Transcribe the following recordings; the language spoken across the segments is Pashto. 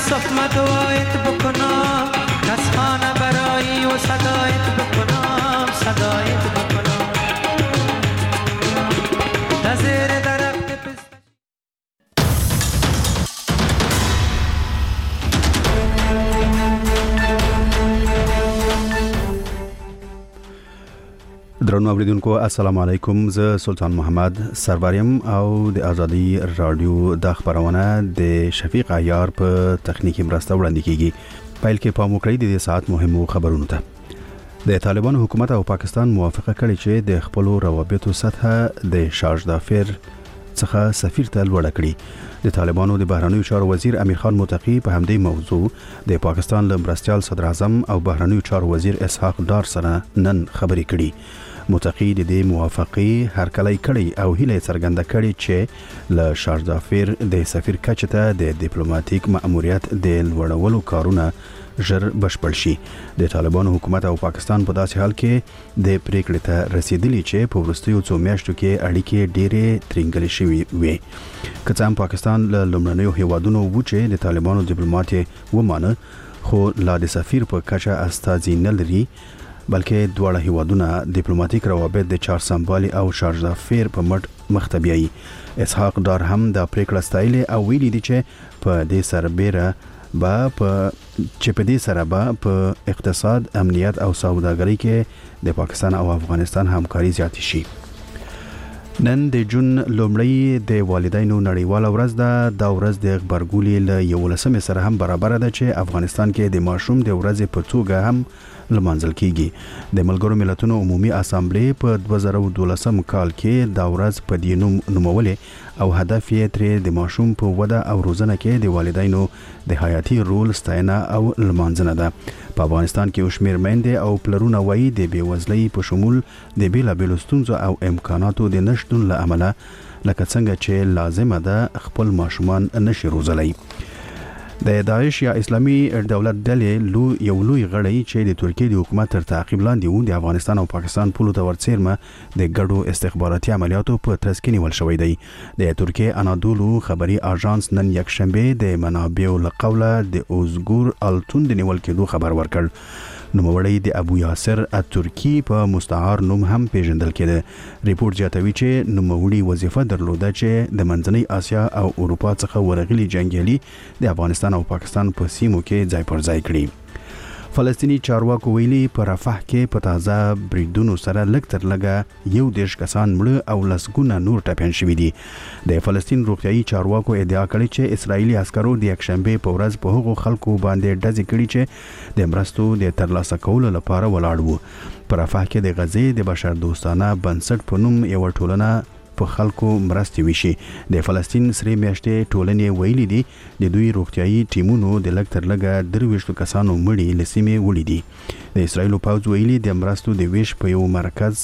صف دعایت بکنم از خانه برایی و صدایت بکنم صدایت بکنم نظیر درخت پسته. درنو اوریدونکو السلام علیکم. زه سلطان محمد سروریم او د ازادي رادیو د خبرونه د شفیق عیار په تخنیکی مرسته وړاندې کیږي. پایل کې پام وکړئ د ساعت مهمو خبرونو ته. د طالبان حکومت او پاکستان موافقه کړې چې د خپل روابطو سطحه د شارجدافر څخه سفیر ته لوړه کړي. د طالبانو د بهرنیو چارو وزیر امیر خان متقی په همدې موضوع د پاکستان له مرستیال صدر اعظم او بهرنیو چارو وزیر اسحاق ډار سره نن خبرې کړي. متقی د دې موافقه هرکلی کړي او هیله څرګنده کړي چې له شارجدافر د سفیر کچه ته د ډیپلوماټیک مأموریت د لوړولو کارونه ژر بشپړ شي. د طالبانو حکومت او پاکستان په داسې حال کې د پریکړې ته رسیدلی چې په وروستیو څو میاشتو کې اړیکې ډېرې ترنګلې شوې وي. که څه هم پاکستان له لومړنیو هیوادونو و چې د طالبانو ډیپلوماټ ومانه خو لا د سفیر په کچه استازي نه لري، بلکې دواړه هیوادونه ډیپلوماټیک روابط د چار سمبالي او شارجدافر په مټ مخ ته بیایي. اسحاق ډار هم د پریکړه ستایلې او ویلي دي چې په دې سربېره په دې سره په اقتصاد، امنیت او سوداګرۍ کې د پاکستان او افغانستان همکاري زیات شي. نن د جون لومړی د والدینو نړیواله ورځ ده. دا ورځ د غبرګولي له 11 سره هم برابر ده چې افغانستان کې د ماشوم د ورځې په توګه هم لمانځل کیږي. د ملګرو ملتونو عمومي اسامبلې په 2012 کال کې دا ورځ په دې نوم نومولې او هدف یې ترې د ماشوم په وده او روزنه کې د والدینو د حیاتي رول ستاینه او لمانځنه ده. په افغانستان کې شمېر میندې او پلرونه وایي د بېوزلۍ په شمول د بیلابېلو ستونزو او امکاناتو د نشتون له امله لکه څنګه چې لازمه ده خپل ماشومان نشي روزلی. د داعش یا اسلامي دولت ډلې یو لوی غړی چې د ترکیې د حکومت تر تعقیب لاندې و، د افغانستان او پاکستان پولو ته ورڅیرمه د ګډو استخباراتي عملیاتو په ترڅ کې نیول شوی دی. د ترکیې انادولو خبري اژانس نن یکشنبه د منابعو له قوله د اوزګور التون د نیول کېدو خبر ورکړ. نوموړی د ابو یاسر الترکی په مستعار نوم هم پیژندل کېده. ریپورت زیاتوي چې نوموړي وظیفه درلوده چې د منځنۍ اسیا او اروپا څخه ورغلي جنگیالي د افغانستان او پاکستان په سیمو کې ځای پر ځای کړي. فلسطینی چارواکو ویلي په رفح کې په تازه بریدونو سره لږ تر لږه 11 کسان مړه او لسګونه نور ټپیان شوي دي. د فلسطین روغتیايي چارواکو ادعا کړې چې اسرایلی عسکرو د یکشنبه په ورځ په هغو خلکو باندې ډزې کړې چې د مرستو د ترلاسه کولو لپاره ولاړ وو. په رفح کې د غزې د بشردوستانه بنسټ په نوم یو ټولنه په خلکو مرستې وشي. د فلسطین سرې میاشتې ټولنې ویلي دي د دوی روغتیايي ټیمونو د لږ تر لږه 23 کسانو مړي لسیمې وړي دي. د اسرایلو پوځ ویلي د مرستو د ویش یو مرکز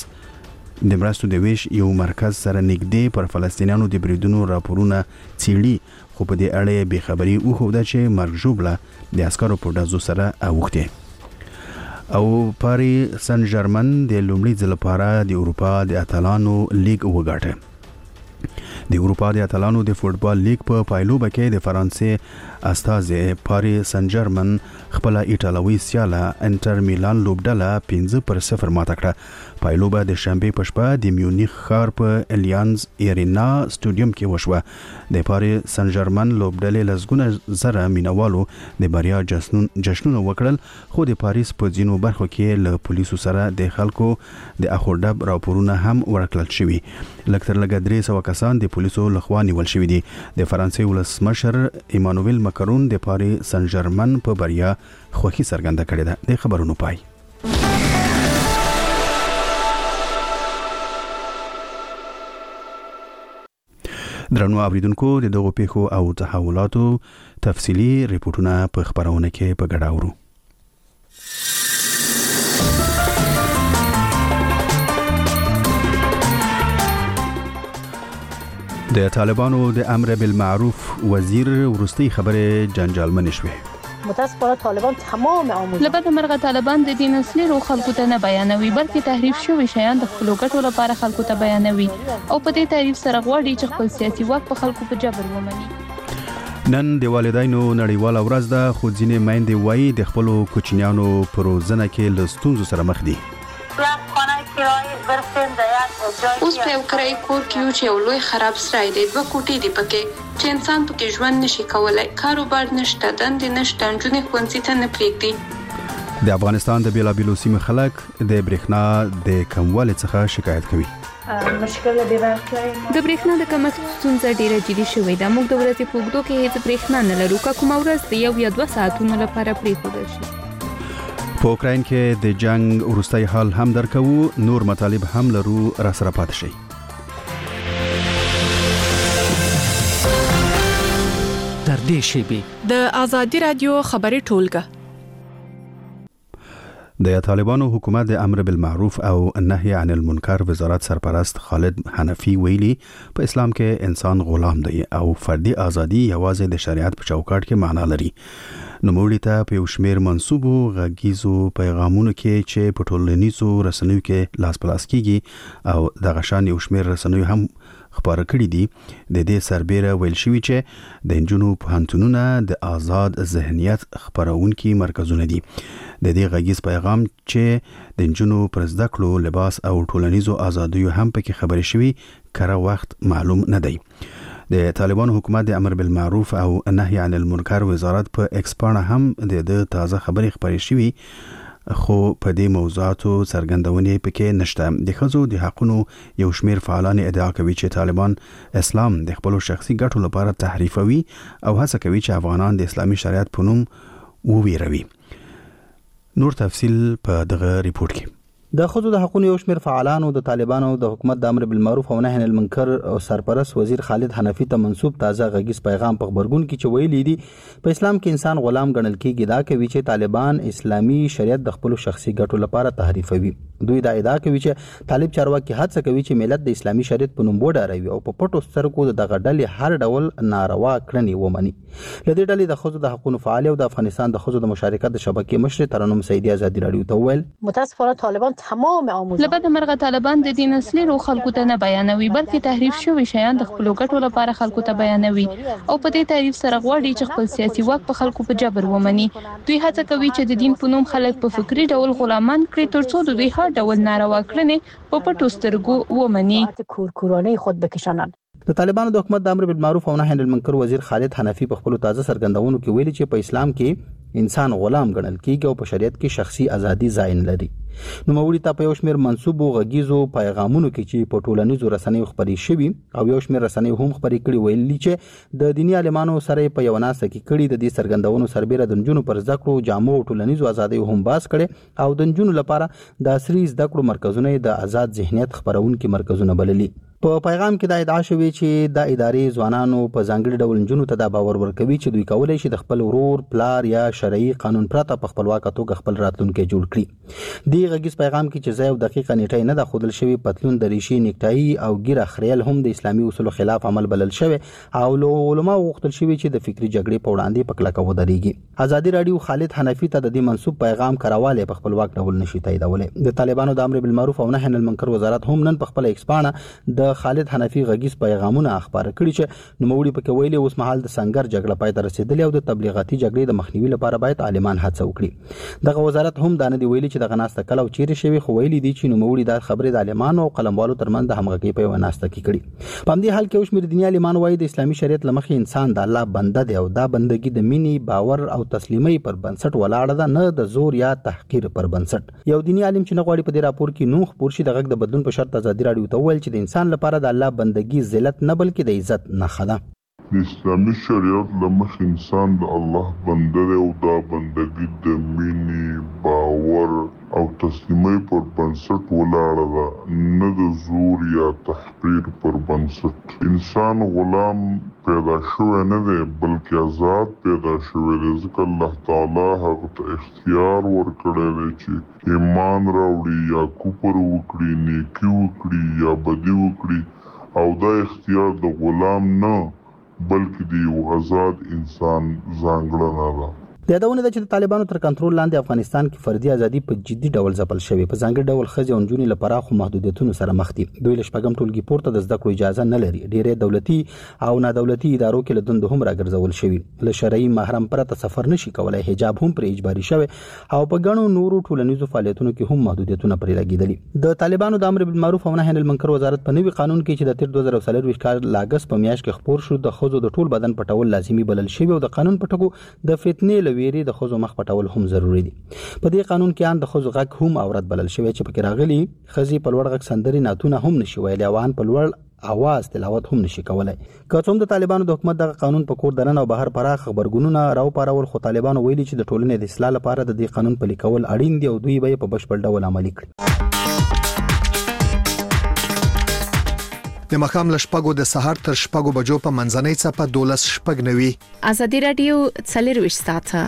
سره نږدې پر فلسطینیانو د بریدونو راپورونه څیړي، خو په دې اړه بې خبري وښوده چې مرګ ژوبله د عسکرو په ډزو سره اوښتې. او پاری سن ژرمن د لومړي ځل لپاره د اروپا د اتلانو لیگ وګاټه. د اروپا د اتلانو د فوټبال لیگ په پایلوبه کې د فرانسې استازي پاری سن ژرمن خپل ایټالوي سیاله انټر میلان لوبډله 5-0 ماته کړه. پایلوبه د شنبه په شپه د میونخ ښار په الیانز ایرینا سټاډیوم کې وشوه. د پاری سن ژرمن لوبډلې لسګونه زره مینوالو د بریا جشنونه وکړل، خو د پاریس په ځینو برخو کې له پولیسو سره د خلکو د اخوډب راپورونه هم ورکړل شوي. لږ تر لږه 300 کسان د پولیسو لخوا نیول شوي دي. د فرانسې ولسمشر ایمانوئل مکرون د پاری سن ژرمن په بریا خوښي څرګنده کړې ده. د خبرونو پای. درنو اوریدونکو، د دغو پیښو او تحولاتو تفصیلی ریپورتونه په خبرونه کې په ګډه اورو. د طالبانو د امر بالمعروف وزیر ورستی خبره جنجالمن شوه. متاسفانه طالبان تمام آموزش لبد مرغه طالبان د دین اصلي رو خلکو ته نه بیانوي، بلکې تحریف شوی شیان د خپل ګټو لپاره خلکو ته بیانوي او په دې تعریف سره غواړي چې خپل سیاسي واک په خلکو په جبر ومني. نن د والدینو نړیواله ورځ ده، خو ځینې میندې وایي د خپلو کوچنیانو په روزنه کې له ستونزو سره مخ دي. اوس په یو کرایي کور کې یو چې یو لوی خراب سرای دی، 2 کوټې دي پکې چې انسان پکې ژوند نشي کولای، کاروبار نشته، دندې نشته، نجونې ښوونځي ته نه پرېږدي. د افغانستان د بیلابیلو سیمو خلک د برېښنا د کموالي څخه شکایت کوي. د برېښنا د کمښت ستونزه ډیره جدي شوې ده. موږ د ورځې په اوږدو کې هیڅ برېښنا نه لرو، که کومه ورځ د 1 یا 2 ساعتونو لپاره پرېښودل شي. په اوکراین کې د جنگ وروستی حال هم درکو، نور مطالب هم لرو، را سره پاتې شئ. تر دې شیبې د آزادي رادیو خبري ټولګه. د طالبانو حکومت د امر بالمعروف او نهي عن المنکر وزارت سرپرست خالد حنفي ویلي په اسلام کې انسان غلام دی او فردي ازادي یوازې د شریعت په چوکاټ کې معنا لري. نوموړي ته په یو شمېر منسوبو غږیزو پیغامونو کې چې په ټولنیزو رسنیو کې لاس پلاس کیږي او دغه شان یو شمېر رسنیو هم خبره کړې دي، د دې سربېره ویل شوی چې د انجونو پوهنتونونه د آزاد ذهنیت خبرونکي مرکزونه دي. د دې غږیز پیغام چې د انجونو پر زده کړو، لباس او ټولنیزو آزادیو هم پکې خبرې شوي، کره وخت معلوم نه دی. د طالبانو حکومت د امر بالمعروف او نهي عن المنکر وزارت په ایکس پاڼه هم د تازه خبرې خبرې شوي، خو په دې موضوعاتو څرګندونې پکې نشته. د ښځو د حقونو یو شمېر فعالان ادعا کوي چې طالبان اسلام د خپلو شخصي ګټو لپاره تحریفوي او هڅه کوي چې افغانان د اسلامي شریعت په نوم وویروي. نور تفصیل په دغه ریپورت کې. د ښځو د حقوقو یو شمېر فعالانو د طالبانو د حکومت د امر بالمعروف او نهي عن المنکر سرپرست وزیر خالد حنفي ته منسوب تازه غږیز پیغام په خبرګون کې چې ویلي دي په اسلام کې انسان غلام ګڼل کېږي. دا کوي چې طالبان اسلامي شریعت د خپل شخصي ګټو لپاره تحریفوي. دوی دا ادعا کوي چې طالب چارواکي هڅه کوي چې ملت د اسلامي شریعت په نوم وډاروي او په پټو سترګو دغه ډلې هر ډول ناروا کړنې ومني. لدې ډلې د ښځو د حقوقو فعال او د افغانستان د ښځو د مشارکت د شبکې مشر ترنم سیدی آزادي رادیو ته وویل متاسفانه طالبان تمام آموزش لبد مرغه طالبان د دین اصلي رو خلکو ته نه بیانوي، بلکې تحریف شوی شیان د خپل ګټو لپاره خلکو ته بیانوي او په دې تعریف سره غواړي چې خپل سیاسي واک په خلکو په جبر ومني. دوی هڅه کوي چې د دین په نوم خلک په فکری ډول غلامان کړي ترڅو د دوی هر ډول ناروا کړنې په پټو سترګو ومني. کورکورانه خود بکشانن. د طالبانو د حکومت د امر بالمعروف او نهي عن المنکر وزیر خالد حنفي په خپل تازه څرګندونو کې ویلي چې په اسلام کې انسان غلام ګڼل کېږي او په شریعت کې شخصي ازادي ځای نه لري. نوموړي ته په یو شمېر منسوبو غږیزو پیغامونو کې چې په ټولنیزو رسنیو خبرې شوي او یو شمېر رسنیو هم خبرې کړي ویلي چې د دیني عالمانو سره په یو ناسته کې کړي. د دې څرګندونو سربېره د نجونو پر زده کړو، جامو او ټولنیزو ازادیو هم باس کړي او د نجونو لپاره د عصري زده کړو مرکزونه د آزاد ذهنیت خبرونکي مرکزونه بللي. په پیغام کې دا ادعا شوې چې د ادارې ځوانانو په ځانګړي ډول نجونو ته دا باور ورکوي چې دوی کولای شي د خپل ورور، پلار یا شرعي قانون پرته په خپلواکه توګه خپل راتلونکی جوړ کړي. د غږیز پیغام کې چې ځای او دقیقه نیټه نه ده ښودل شوې، پتلون، دریشي، نیکټایي او ګیره خریل هم د اسلامي اصولو خلاف عمل بلل شوی او له علماء غوښتل شوی چې د فکری جګړې په وړاندې په کلکه ودرېږي. آزادي رادیو خالد حنفي ته د دې منسوب پیغام کراواله په خپلواک ډول نشي تاییدولای. د طالبانو د امر بالمعروف او نهي عن المنکر وزارت هم نن په خپل ایکس پاڼه د خالد حنفي غږیز پیغامونه خبره کړي چې نوموړي پکې ویلي اوس مهال د سنگر جګړه پای ته رسیدلې او د تبلیغاتي جګړې د مخنیوي لپاره باید عالمان هڅه وکړي. دغه وزارت هم دا نه دی ویلي چې دغه ناسته کله او چیرې شوی، خو ویلي دي چې نوموړي دا خبرې د عالمانو او قلموالو ترمنځ د همغږۍ په یوه ناسته کې کړي. په همدې حال کې شمېر دیني عالمان وایي د اسلامي شریعت له مخې انسان د الله بنده دی او دا بندګي د مینې، باور او تسلیمۍ پر بنسټ ولاړه ده، نه د زور یا تحقیر پر بنسټ. یو دیني عالم چې نه غواړي په دې راپور کې نوم خپور شي، د غږ د بدلون په شرط آزادي رادیو ته وویل چې د انسان لپاره د الله بندګي ذلت نه بلکې د عزت نښه ده. د اسلامي شریعت له مخې انسان د الله بنده دی او دا بندګي د مینې، باور او تسلیمۍ پر بنسټ ولاړه ده، نه د زور یا تحقیر پر بنسټ. انسان غلام پیدا شوی نه دی بلکې آزاد پیدا شوی دی، ځکه الله تعالی هغه ته اختیار ورکړی دی چې ایمان راوړي یا کفر وکړي، نیکي وکړي یا بدي وکړي، او دا اختیار د غلام نه بلکې د یو آزاد انسان ځانګړنه ده. د یادونه ده چې د طالبانو تر کنټرول لاندې افغانستان کې فردي ازادي په جدي ډول ځپل شوې، په ځانګړي ډول ښځې او نجونې لپاره خو محدودیتونو سره مخ دي. دوی له شپږم ټولګي پورته د زده کړو اجازه نه لري. ډېرې دولتي او نادولتي ادارو کې له دندو هم راګرځول شوي. له شرعي محرم پرته سفر نشي کولای، حجاب هم پر اجباري شوی او په ګڼو نورو ټولنیزو فعالیتونو کې هم محدودیتونه پرې لګیدلي. د طالبانو د امر بالمعروف او نهي عن المنکر وزارت په نوي قانون کې چې د تیر 2024 کال لاګس په میاشت کې خپور شو، د ښځو د ټول بدن پټول لازمي بلل شوی او د قانون په ټکو د فتنې لويري د ښځو مخ پټول هم ضروری دي. په دې قانون کې ان د ښځو غږ هم اورات بلل شوی چې پکې راغلي ښځې په لوړ غږ سندري ناتونه هم نشي ویلای او ان په لوړ اواز تلاوت هم نشي کولای. که څوم د طالبانو د حکومت د قانون په کور دننه او بهر پراخ خبرګونونه راو پارول، خو طالبانو ویلي چې د ټولنې د اصلاح لپاره د دې قانون پلي کول اړین دي او دوی به په بشپړ ډول عملي کړي. د مخام لشپګو د سحر تر شپګو بجو په منځنۍ څپه 12:09 ازادي رادیو 24 ساعته.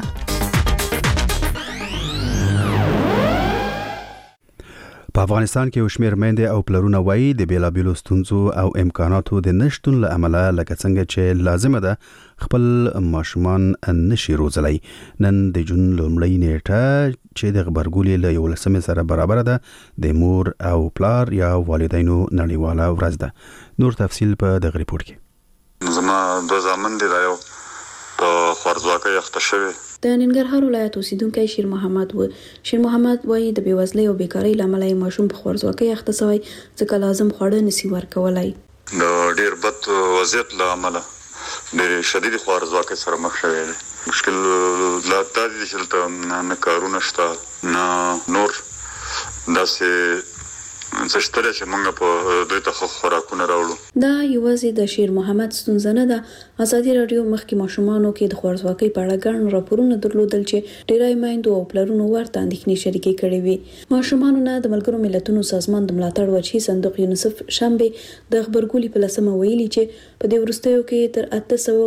په افغانستان کې وشمیر میندې او پلرونه وایي د بیلابیلو ستونزو او امکاناتو د نشټون له امله لکه څنګه چې لازمه ده خپل ماشومان نشي روزلای. نن د جون لومړۍ نیټه چې د خبرګولې له 11 سره برابر ده د مور او پلار یا والدینو نړیواله ورځ ده. نور تفصیل په دغه ریپورت کې. زما د زامن دی رايو په خوارځواکۍ اخته شوی. د ننګرهار ولایت اوسیدونکو شیر محمد وایي د بیوزلۍ او بیکاری لامل یې ماشوم په خوارځواکۍ اخته شوی ځکه لازم خواړه نسی ورکولای. د ډیر بد وضعیت لامل ډیر شدید خوارځواکۍ سره مخ شوی دی. مشکل لا تاسو چې نه کارونه شته نه نور داسې زشتره چې موږ په دوی ته خوراکونه راوړو. دا یوازې د شیر محمد ستونزه نه ده. ازادي رادیو مخکې ماشومانو کې د خوارځواکۍ په اړه ګڼ راپورونه درلودل چې ډیری میندو او پلرونو ورته اندېښنې شریکې کړې وې. ماشومانو نه د ملګرو ملتونو سازمان د ملاتړ وچی صندوق یونیسف شنبه د خبرګولې په لسمه ویلي چې په دې وروستیو کې تر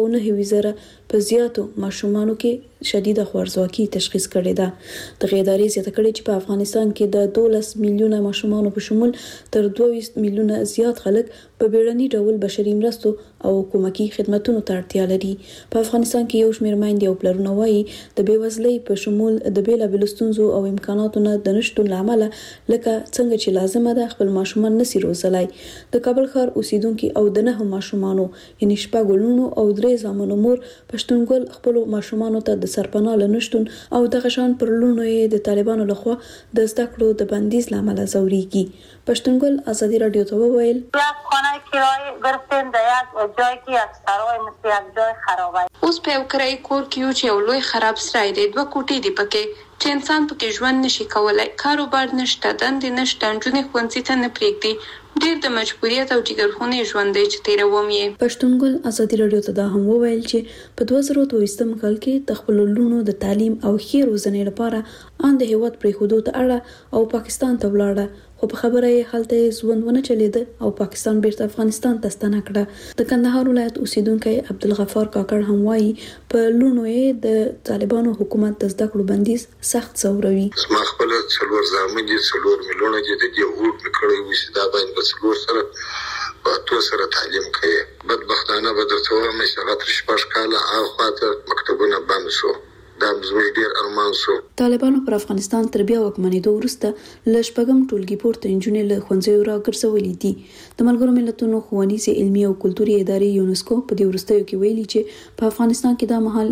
809,000 په زیاتو ماشومانو کې شدیده خوارځواکي تشخیص کړې ده. د ادارې زیاته کړې چې په افغانستان کې د 12 میلیونه ماشومانو په شمول تر 22 میلیونه زیات خلک په بیړني ډول بشري مرستو او حکومتي خدماتو ته اړتیا لري. په افغانستان کې یو شمېر میندې او پلرونه وایي د بیوزلۍ په شمول د بیلابیلو ستونزو او امکاناتو نه د نشټون لامل لکه څنګه چې لازمه ده خپل ماشومان نسی روزلای. د کابل ښار اوسیدونکو او د 9 ماشومانو یعنی شپږ لونو او 3 زامنو مور پښتونګل خپل ماشومانو ته د سرپناه لنشتون او د غشان پر لونو یې د طالبانو لخوا د زده کړو د بندیز لامل زوريږي. پښتونګل ازادي رادیو ته وویل خانه کرایه گرفتیم در یک جایی که اکثرای مثل یک جای خرابه. اوس په یو کرایي کور کې یو چې یو لوی خراب سرای دی، 2 کوټې دي پکې چې انسان پکې ژوند نشي کولای. کاروبار نشته، دندې نشته، نجونې ښوونځي ته نه پرېږدي. ډېر د مجبوریت او جګرخونې ژوند دی چې تېروم یې. پښتونګل ازادي رادیو ته دا هم وویل چې په 2023 کال کې د خپل لونو د تعلیم او ښې روزنې لپاره ان د هیواد پرېښودو ته اړه او پاکستان ته ولاړه، خو په خبره یې هلته ژوند ونه چلیده او پاکستان بیرته افغانستان ته ستنه کړه. د کندهار ولایت اوسیدونکی عبدالغفار کاکړ هم وایي په لونو یې د طالبانو حکومت د زده کړو بندیز سخت ځوروي. ما خپل څلور زامن دي، څلور میلیونه دي، د دې هوډ میکړی وي چې دا باندې څلور سره په تو سره تعلیم کوي. بدبختانه به درته وایم چې هغه تر 6 کاله اخواته مکتبونه بند شو. دا زموږ ډیر ارمان شو. طالبانو پر افغانستان تر بیا واکمنېدو وروسته له شپږم ټولګي پورته نجونې له ښوونځیو راګرځولې دي. د ملګرو ملتونو ښوونیزې علمي او کلتوري ادارې یونسکو په دې وروستیو کې ویلي چې په افغانستان کې دا مهال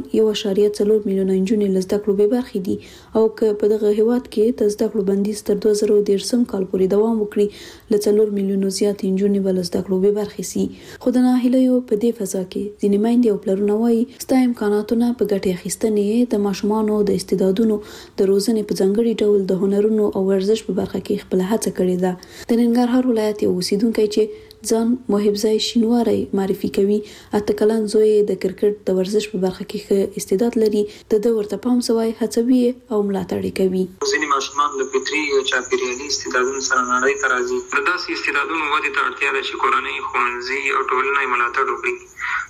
1.4 میلیونه نجونې له زده کړو بې برخې دي او که په دغه هیواد کې د زده کړو بندیز تر 2013 کال پورې دوام وکړي له 4 میلیونو زیات نجونې به له زده کړو بې برخې سي. خو د ناهیلیو په دې فضا کې ځینې میندې او پلرونه وایي ستا امکاناتونه په ګټې اخیستنې د ماشومانو د استعدادونو د روزنې په ځانګړي ډول د هنرونو او ورزش په برخه کې خپل هڅه کړې ده. د ننګرهار ولایت یو اوسیدونکی چې ځان محبزای شینواری معرفي کوي، 8 کلن زوی د کرکټ د ورزش په برخه کې ښه استعداد لري، د ورته پام سوی هڅوي او ملاتړ کوي. ځینې ماشومان د فطري یا چاپیریالي استعدادونو سره نړۍ ته راځي. د داسې استعدادونو ودې ته اړتیا ده چې کورنۍ، ښوونځي او ټولنه یې ملاتړ وکړي.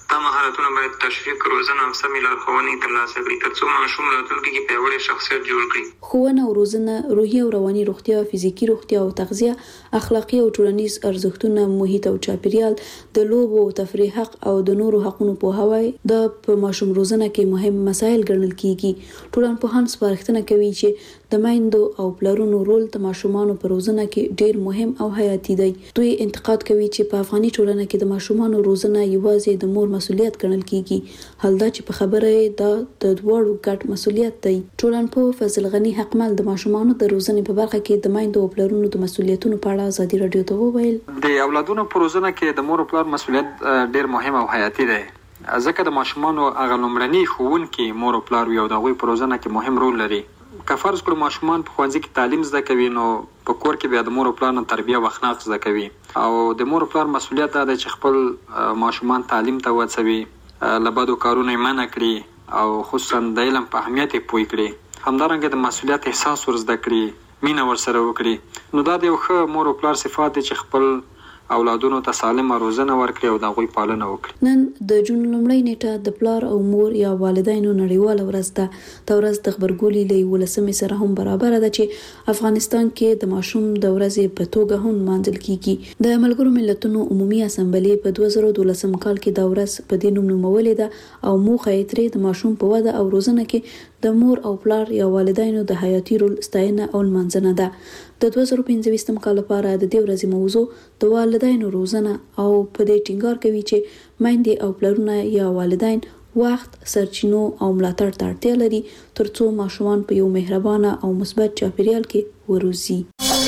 دا مهارتونه باید تشویق، روزنه او سمې لارښوونې ترلاسه کړي ترڅو ماشوم راتلونکي کې پیاوړی شخصیت جوړ کړي. ښوونه او روزنه روحي او رواني روغتیا، فزیکي روغتیا او تغذیه، اخلاقی او ټولنیز ارزښتونه، محیط او چاپیریال، د لوبو او تفریح حق او د نورو حقوقو پوهاوی د په ماشوم روزنه کې مهم مسایل ګڼل کیږي. ټولنپوهان سپارښتنه کوي چې د مایندو او پلرونو رول د ماشومانو په روزنه کې ډیر مهم او حیاتي دی. دوی انتقاد کوي چې په افغاني ټولنه کې د ماشومانو روزنه یوازې د مور مسولیت ګڼل کیږي، حال دا چې په خبره د دوړو ګډ مسولیت دی. ټولنپوه فضل غنی حقمل د ماشومانو د روزنې په برخه کې د مایندو او پلرونو د مسولیتونو په اړه ازادي رادیو ته وویل. د اولادونو په روزنه کې د مور او پلر مسولیت ډیر مهم او حیاتي دی، ځکه د ماشومانو هغه لومړني ښوونکي مور او پلر وي او د هغوی په روزنه کې مهم رول لري. که فرض کړو ماشومان په ښوونځي کې تعلیم زده کوي، نو په کور کې بیا د مور او پلار نه تربیه او اخلاق زده کوي، او د مور او پلار مسؤلیت دا دی چې خپل ماشومان تعلیم ته وهڅوي، له بدو کارونو یې منع کړي او خصوصا د علم په اهمیت یې پوه کړي، همدارنګه د مسؤلیت احساس ور زده کړي، مینه ورسره وکړي. نو دا د یو ښه مور او پلار صفات دي چې خپل اولادونو ته سالمه روزنه ورکړي او د هغوی پالنه وکړي. نن د جون لومړۍ نیټه د پلار او مور یا والدینو نړیواله ورځ ده. دا ورځ د خبرګولي له 18 سره هم برابر ده چې افغانستان کې د ماشوم د ورځې په توګه هم مانځل کیږي. د ملګرو ملتونو عمومي اسامبلې په 2012 کال کې دا ورځ په دې نوم نومولې ده او موخه یې ترې د ماشوم په وده او روزنه کې د مور او پلار یا والدینو د حیاتي رول ستاینه او لمانځنه ده. د 2015 کال لپاره د دې ورځې موضوع د والدینو روزنه او په دې ټینګار کوي چې میندې او پلرونه یا والدین وخت، سرچینو او ملاتړ ته اړتیا لري ترڅو ماشومان په یو مهربانه او مثبت چاپیریال کې وروزي.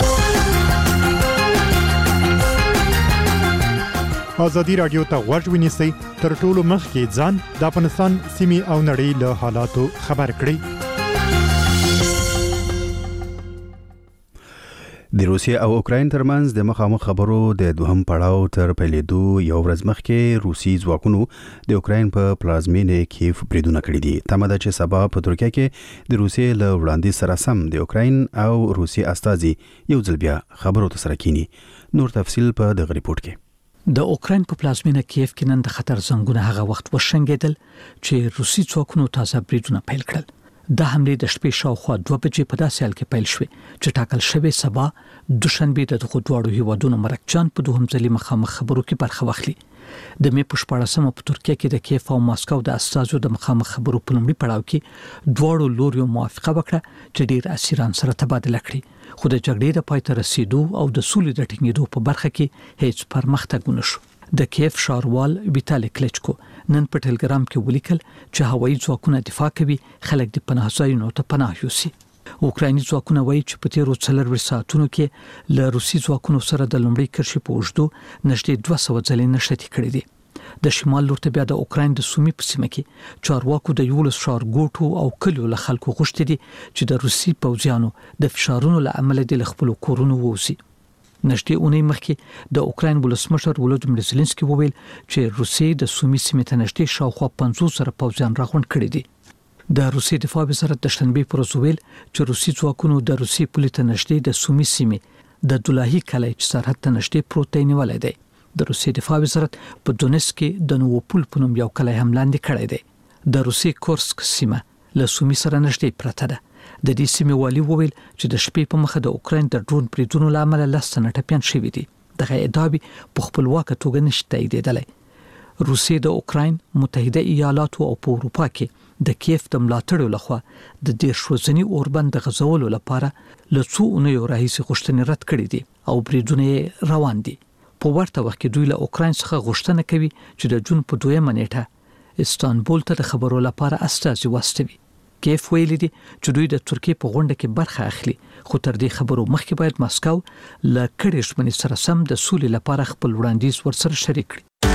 ازادي رادیو ته غوږ ونیسئ، تر ټولو مخکې ځان د افغانستان سیمې او نړۍ له حالاتو خبر کړئ. د روسیې او اوکراین ترمنځ د مخامخ خبرو د دوهم پړاو تر پیلېدو یو ورځ مخکې روسي ځواکونو د اوکراین په پلازمینه کیف بریدونه کړي دي. تمه ده چې سبا په ترکیه کې د روسیې له وړاندیز سره سم د اوکراین او روسي استازي یو ځل بیا خبرو ته سره کینی. نور تفصیل په دغه ریپورت کې. د اوکراین په پلازمینه کیف کې نن د خطر زنګونه هغه وخت وشنګېدل چې روسي ځواکونو تازه بریدونه پیل کړل. د حملې د شپې شاوخوا 2 بجې په داسې حال کې پیل شوې چې ټاکل شوی سبا دوشنبه د دغه دواړو هیوادونو مرکچان په دوهم ځلې مخامخ خبرو کې برخه واخلي. د می په 14مه په ترکیه کې د کیف او ماسکو د استازو د مخامخ خبرو په لومړي پړاو کې دواړو لوريو موافقه وکړه چې ډیر اسیران سره تبادله کړي، خو د جګړې د پای ته رسیدو او د سولې د ټینګېدو په برخه کې هیڅ پرمختګ ونشو. د کیف ښاروال ویټالي کلچکو نن په ټلګرام کې ولیکل چې هوایي ځواکونه دفاع کوي، خلک د پناه ځایونو ته پناه یوسي. اوکرایني ځواکونه وایي چې په تیرو 4 ساعتونو کې له روسي ځواکونو سره د لومړي کرښې په اوږدو نږدې 200 ځلې نښتې کړې دي. د شمال لور ته بیا د اوکراین د سومي په سیمه کې چارواکو د 11 ښارګوټو او کلیو له خلکو غوښتي دي چې د روسي پوځیانو د فشارونو له امله د خپل کورونو ووزي. نږدې اونۍ مخکې د اوکراین ولسمشر ولودیمیر زيلنسکي وویل چې روسیې د سومي سیمې ته نږدې شاوخوا 50 سره پوځیان راغونډ کړي دي. د روسیې دفاع وزارت د شنبه پر ورځ ویل چې روسي ځواکونو د روسي پولې ته نږدې د سومي سیمې د دولاهي کلی چې سرحد ته نږدې پروت نیولای دی. د روسیې دفاع وزارت په دونیسک کې د نووپول په نوم یو کلی هم لاندې کړی دی. د روسي کورسک سیمه له سومي سره نږدې پرته ده. د دې سیمې والي وویل چې د شپې په مخه د اوکراین د ډرون بریدونو لامل 10 تنه ټپيان شوي دي. دغه ادعا په خپلواکه توګه نشته تاییدېدلې. روسیې د اوکراین، متحده ایالاتو او په اروپا کې د کیف د ملاتړو لخوا د 10 ورځنی اوربند د غزولو لپاره له څو اونیو راهیسې غوښتنې رد کړې دي او بریدونه روان دي. په ورته وخت کې دوی له اوکراین څخه غوښتنه کوي چې د جون په 2 نیټه استانبول ته د خبرو لپاره استازي واستوي. کیف ویلي دي چې دوی د ترکیې په غونډه کې برخه اخلي، خو تر دې خبرو مخکې باید ماسکو له کډې ژمنې سره سم د سولې لپاره خپل وړاندیز ورسره شریک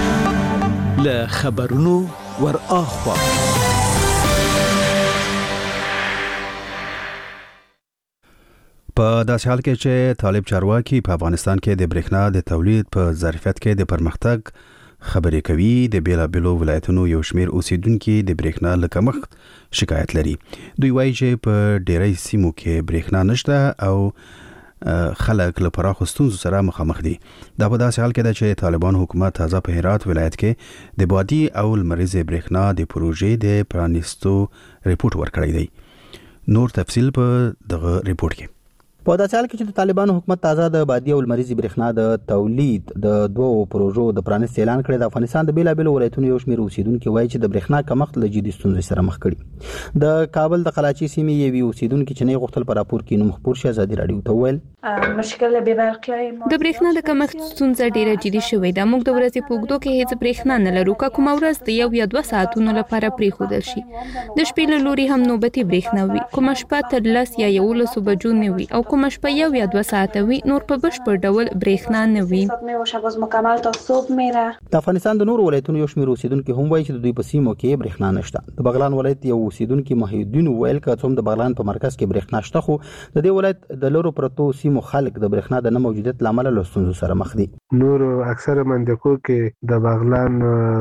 کړي. له خبرونو ور اخوا په داسې حال کې چې طالب چارواکي په افغانستان کې د برېښنا د تولید په ظرفیت کې د پرمختګ خبرې کوي، د بیلابیلو ولایتونو یو شمیر اوسیدونکو د برېښنا له کمښت شکایت لري. دوی وایي چې په ډېری سیمو کې برېښنا نشته او خلک له پراخو ستونزو سره مخامخ دي. دا په داسې حال کې ده چې طالبان حکومت تازه په هرات ولایت کې د بادي او لمریزې برېښنا د پروژې د پرانیستو ریپورت ورکړی دی. نور تفصیل په دغه ریپورت کې. په داسې حال کې چې د طالبانو حکومت تازه د بادي او لمریزې برېښنا د تولید د دوو پروژو د پرانیست اعلان کړی. د افغانستان د بیلابېلو ولایتونو یو شمېر اوسیدونکي وایي چې د برېښنا کمښت له جدي ستونزې سره مخ کړي. د کابل د قلاچي سیمې یوې اوسیدونکي چې نه غوښتل په راپور کې نوم خپور شي ازادي راډیو ته وویل د برېښنا د کمښت ستونزه ډیره جدي شوې ده. موږ د ورځې په اوږدو کې هیڅ برېښنا نه لرو. که کومه ورځ د 1 یا 2 ساعتونو لپاره پرېښودل شي. د شپې له لوري هم نوبتي برېښنا وي. کومه شپه تر 10 یا 11 بجو نه وي او کومه شپه 1 یا 2 ساعته وي. نور په بشپړ ډول برېښنا نه وي. د افغانستان د نورو ولایتونو یو شمېر اوسیدونکي هم وایي چې د دوی په سیمو کې برېښنا نشته. د بغلان ولایت یو اوسیدونکي محیدین ویل که څوم د بغلان په مرکز کې برېښنا شته خو د دې ولایت د لورو پرتو سیمو خلک د برېښنا د نه موجودیت لامل له ستونزو سره مخ دي. نور اکثر منطقو کې د بغلان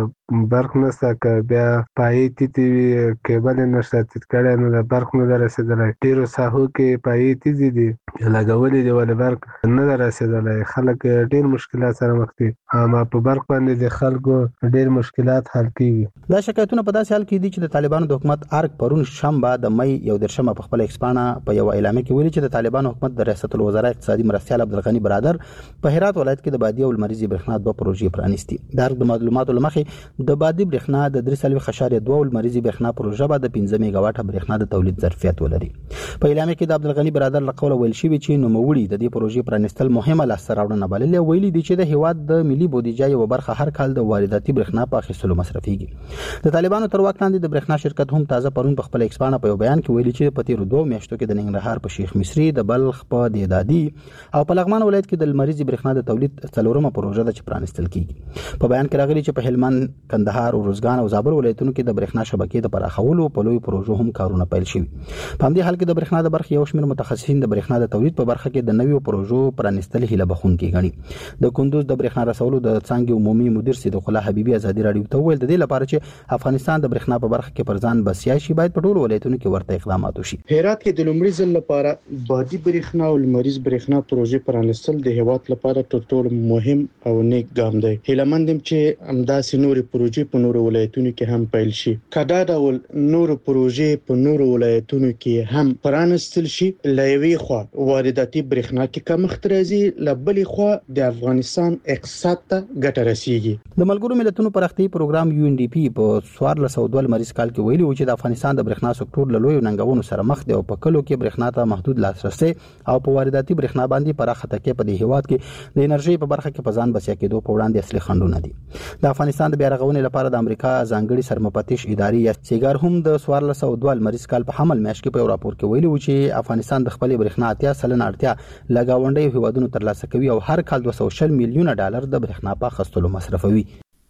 برق نشته. که بیا پای تیتی کېبل نشته تتکړه نو د برق نه رسیدلای. ډیرو ساحو کې پای تیزي دي لګولې دی ول برق نه رسیدلای. خلک ډیر مشکلات سره مخ دي. اما په برق باندې د خلکو ډیر مشکلات حل کیږي. دا شکایتونه په داسې حال کې دي چې د طالبانو د حکومت ارګ پرون شنبه د مې 11 په خپل ایکسپانه په یو اعلامیه کې ویلي چې د طالبانو حکومت د ریاست الوزرا اقتصادي مرستیال عبدالغنی برادر په هرات ولایت کې د بادي او لمریزې برېښنا 2 پروژې پرانیستي. د معلوماتو لمخې د بادي برېښنا د 3.2 او لمریزې برېښنا پروژه به د 15 میگا واټه برېښنا د تولید ظرفیت ولري. په اعلامیه کې د عبدالغنی برادر له قوله ویل شوی چې نوموړي د دې پروژې پرانیستل مهمه لاسته راوړنه بللې. ویلي دي چې د هیواد د ملي بودیجه یو برخه هر کال د وارداتي برېښنا په اخیستلو مصرفيږي. د طالبانو تر واک لاندې د برېښنا شرکت هم تازه پرون په خپل ایکسپانه په یو بیان کې ویلي چې په تیرو 2 میاشتو کې د ننګرهار په شیخ مصری د بلخ په دیدادي او په لغمان ولایت کې د لمریزې برېښنا د تولید 4مه پروژه ده چې پرانیستل کیږي. په بیان کې راغلي چې په هلمند، کندهار، روزګان او زابل ولایتونو کې د برېښنا شبکې د پراخولو په لوی پروژو هم کارونه پیل شوي. په همدې حال کې د برېښنا د برخې یو شمېر متخصصین د برېښنا د تولید په برخه کې د نویو پروژو پرانیستل هیله بخښونکي ګڼي. د کندوز د برېښنا رسولو د څانګې عمومي مدیر صدیق الله حبیبي ازادي راډیو ته وویل د دې لپاره چې افغانستان د برېښنا په برخه کې پر ځان بسیا شي باید په ټولو ولایتونو کې ورته اقدامات وشي. هرات کې د لومړي ځل لپاره بادي برېښنا او لمریز برېښنا پروژې پرانیستل د هیواد لپاره تر ټولو مهم او نیک ګام دی. هیله مندم چې همداسې نورې پروژې په نورو ولایتونو کې هم پیل شي. کدا ډول نورو پروژې په نورو ولایتونو کې هم پرانیستل شي. لایوي خو وارداتي برېښنا کې کمښت راځي، لبلې خو د افغانستان اقتصاد ته ګټه رسیږي. د ملګرو ملتونو پراختیایي پروګرام UNDP په 1402 لمریز کال کې ویلي و چې د افغانستان د برېښنا سکتور له لوی ننګونو سره مخ دی او په کلو کې برېښنا ته محدود لاسرسي او په وارداتي برېښنا باندې پراخه تکیه په دې هیواد کې د انرژي په برخه کې په ځان بسیا کېدو په وړاندې اصلي خنډونه دي. د افغانستان د بیا رغونې لپاره د امریکا ځانګړي سرمپتیش ادارې یا سیګار هم د 1402 لمریز کال په حمل میاشت کې په راپور کې ویلي و چې افغانستان د خپل برېښنا 80% اړتیا لګاونډي هیوادونو ترلاسه کوي او هر کال 240 میلیونه ډالر د برېښنا په اخیستلو مصرفوي.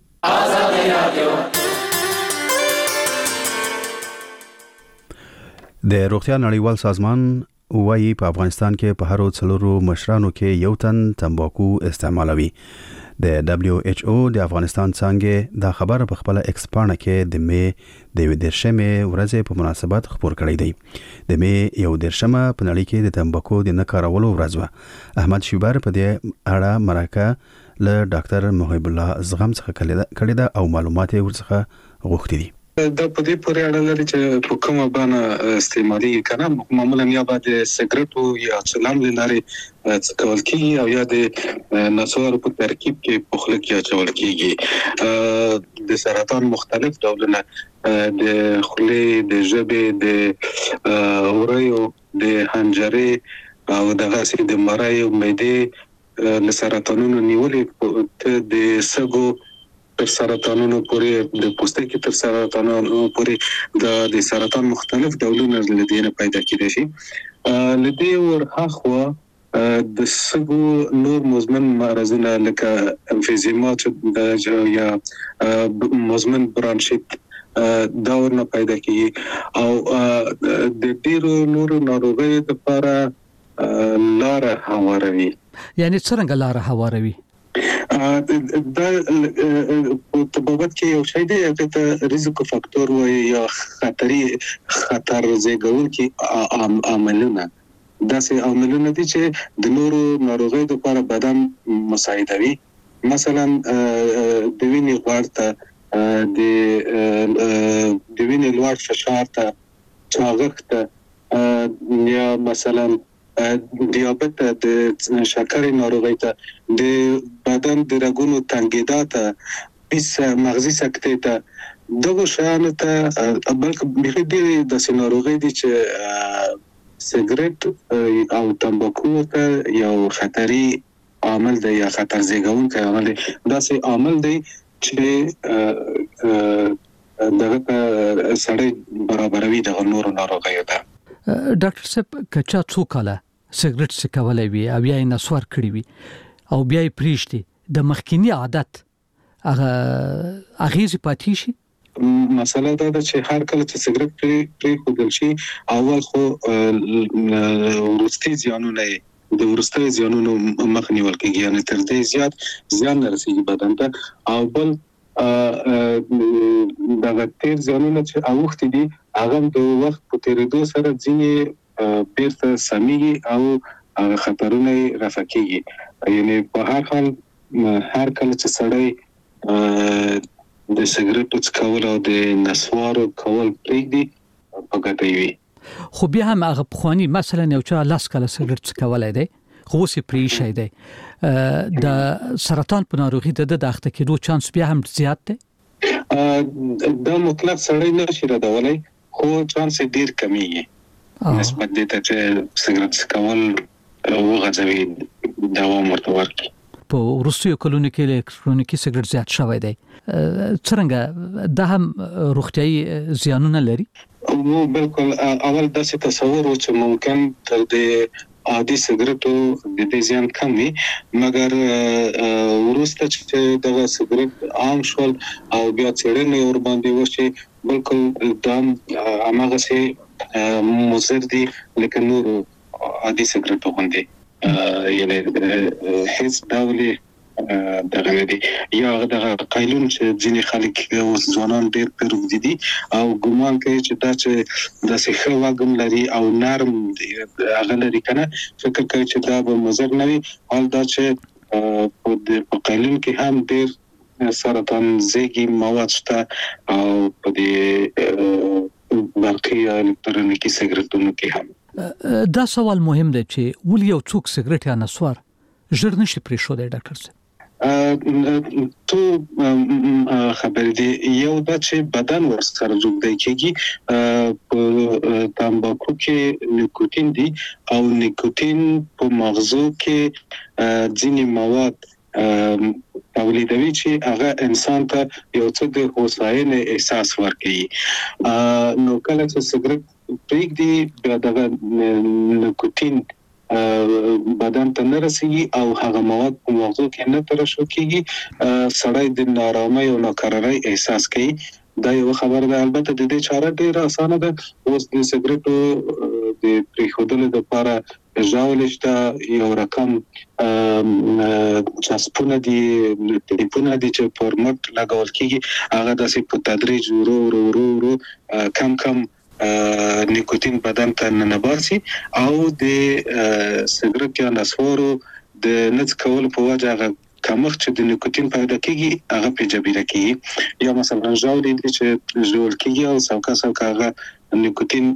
د روغتیا نړیوال سازمان وایي په افغانستان کې په هر 4 مشرانو کې یو تن تمباکو استعمالوي. د WHO د افغانستان څنګه د خبر په خپل ایکسپانه کې د مې د 10مې ورځې په مناسبت خبر کړی دی. د مې 10مه په نړۍ کې د تمباکو د نه کارولو ورځ و. احمد شیبر په دې اړه مرکه له ډاکټر محب الله زغم څخه کړی دا او معلومات ورڅخه غوښتي دي. دا په دې پورې اړه لري چې په کومه باندې استعمالي کنه معمولا یا د سیګریټو یا چلم لري څکول کیږي او یا د نسوارو په ترکیب کې پخله کې اچول کیږي. د سرطان مختلف ډولونه د خولې، د ژبې، د اورایو، د حنجرې او د غاښ د مرای او معدې له سرطانونو نیولې د سګو تر سرطانونو پورې د پوستکي تر سرطانونو پورې د سرطان مختلف ډولونه لدينه پیدا کېدای شي. لدی ورخوا د سګو نور مزمن مرزونه لکه امفیزیمات یا مزمن برانشیت دا ورنه پیدا کیږي او د ډیرو نورو ناروغیو لپاره لار هواروي. یعنی څنګه لار هواروي؟ دا طبابت کې یو شی دی چې ریسک فاکتور وي یا خطر زیږون کې عاملونه داسې عواملونه دي چې د نورو ناروغیو لپاره بدن مساعدوي. مثلا د وینې غوړ ته د وینې لوړ فشار ته چاغښت ته یا مثلا دیابت د شکرې ناروغۍ ته د بدن د رګونو تنګېدا ته مغزي سکتې ته دغه شیانو ته بلکې ډېرې داسې ناروغۍ دي چې سګرټ او تمباکو ته یو خطري عامل دی یا خطر زیږونکی عامل دی. داسې عامل دی چې دغه سړی برابروي دغه نورو ناروغیو ته. ډاکټر صاحب کچا څو کاله سګرټ څکولای وي او بیا یې نسوار کړی وي او بیا یې پریږدي د مخکینی عادت هغه اغیزه پاتې شي. مسله دا ده چې هر کله چې سګرټ پرې خودل شي اول خو وروستي زیانونه د وروستي زیانونو مخنیول کېږي، یعنی تر دې زیات زیان رسیږي بدن ته. او بل دغه تیر زیانونه چې اوخت دي هغه د وخت په تیریدو سره ځینې بیرته سمېږي او خطرونه رفع کېږي. یعنی په هر حال هر کله چې سړی د سګرټ څکول او د نسوارو کول پرېږدي په ګټه وي. خو بیا هم هغه پخوانی مثلا یو چا لاس کله سګرټ څکولای دی خو اوس پرې شي دی د سرطان په ناروغي د اخته کېدو چانس بیا هم زیات دی. دا مطلق سړی نشي ردولای خو چانس ډیر کمیږي نسبت دې ته چې سګرټ څکول وغځوي دوام ورته ورکړي. په وروستیو کلونو کې الکترونیکي سګرټ زیات شوی دی. څنګه دا هم روغتیايي زیانونه لري؟ نو بالکل اول داسې تصور و چې ممکن تر دې عادي سګرټو د دې زیان کم وي، مګر ورسته چې دغه سګرټ عام شول او بیا څېړنې ور باندې وشي بالکل دا هغه څه مضر دي لکه نور عادي سګرټو باندې یعنی هیڅ ډول دغه دی یا دغه قایلون چې ځینې خلک اوس ځوانان ډېر پرې دي او ګومان کوي چې دا چې د سیخه واګم لري او نرم هغه لري کنه فکر کوي چې دا به مضر نه وي. حال دا چې په قایلون کې هم ډېر سرطان زیږي مواد شته او په دې باقي الکترونیکي سګرټونو کې هم. دا سوال مهم دی چې ولې یو څوک سګرټ یا نسوار ژر نشي پرېښودی ډاکټر صاحب؟ تو خبر دی یو دا چې بدن ورسره جوړ کېږي. په تمباکو کې نیکوتین دی او نیکوتین په مغزو کې ځینې مواد تولیدوي چې هغه انسان ته یو څه د هوساینې احساس ورکوي. نو کله چې سګرټ پرېږدي بیا دغه نیکوتین بدن ته نه رسیږي او هغه مواد په مغزو کې نه ترشح کېږي، سړی د نارامۍ او ناقرارۍ احساس کوي. دا یو خبره ده. البته د دې چاره ډیره اسانه ده. اوس د سګرټو د پریښودلو لپاره ژاول شته، یو رقم چسپونه دي ټلیفونه دي چې فورمټ لګول کېږي، هغه داسې په تدریج ورو کم نیکوتین بدن ته ننباسي او د سګرټ یا نسوارو د نڅ کول په وجه هغه کمښت چې د نیکوتین پیدا کېږي هغه په جبیره کېږي. یا مثلا ژاول دي چې ژول کېږي او څوکا هغه نیکوتین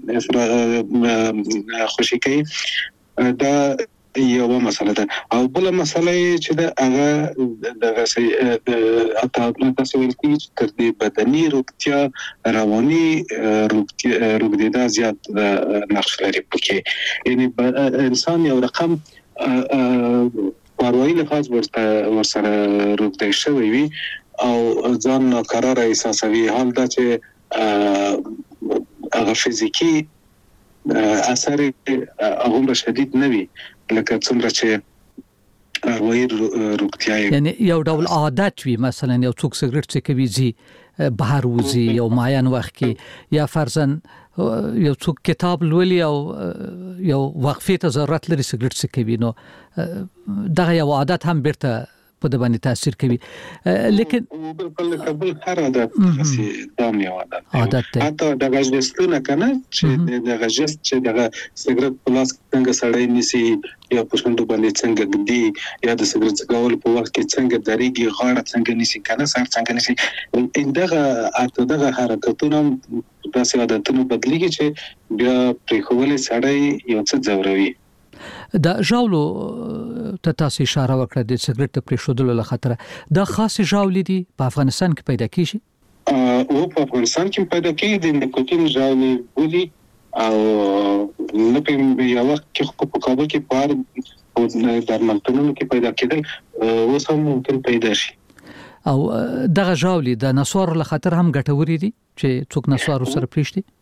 خوشي کوي. دا یو مسله ده. او بل مسله چې دا هغه دغه تاسو ویل کی چې تر دې بدني روغتیا رواني روغتیا زیات نقش لري پکې. یعنی انسان یو رقم پروايي لحاظ ورسره روغتیا شوی وي او ځان ناقرار احساسوي. حال دا چې هغه فزیکی اثر هغه شدید نه وي لکه څومره چې اروایي روغتیا یعنی یو ډول عادت وي. مثلا یو څوک سګرټ څکوي زی بهر وزي یو معین وخت کې یا فرضاً یو څوک کتاب لولي او یو وقفې ته ضرورت لري سګرټ څکوي، نو دغه یو عادت هم بیرته په د باندې تاثیر کوي. لیکن بالکل قبل هر عادت خاصي دام یو عادت حتی د غږستونه کنه چې د غږست چې د سیګریټ پلاس څنګه سړی نسی یا په شوندو باندې څنګه ګدي یا د سیګریټ څکول په وخت کې څنګه درېږي غاړه څنګه نسی کنه سر څنګه نسی دغه حرکتونه داسې عادتونه بدلیږي چې بیا پرېښودل سړی یو څه ځوروي. دا ژاولو ته تاسو اشاره وکړه د سیګریټ پرېښودلو له خاطر دا خاص ژاولې دي په افغانستان کې پیدا کیږي او په افغانستان کې پیدا کیږي د نیکوتین ژاولې بولي او نه په یو وخت کې په کابل کې پار او درملتونونو کې پیدا کېدل اوس هم ممکن پیدا شي. او دغه ژاولې د نسوار له خاطر هم ګټورې دي چې څوک نسوار سره پریشتي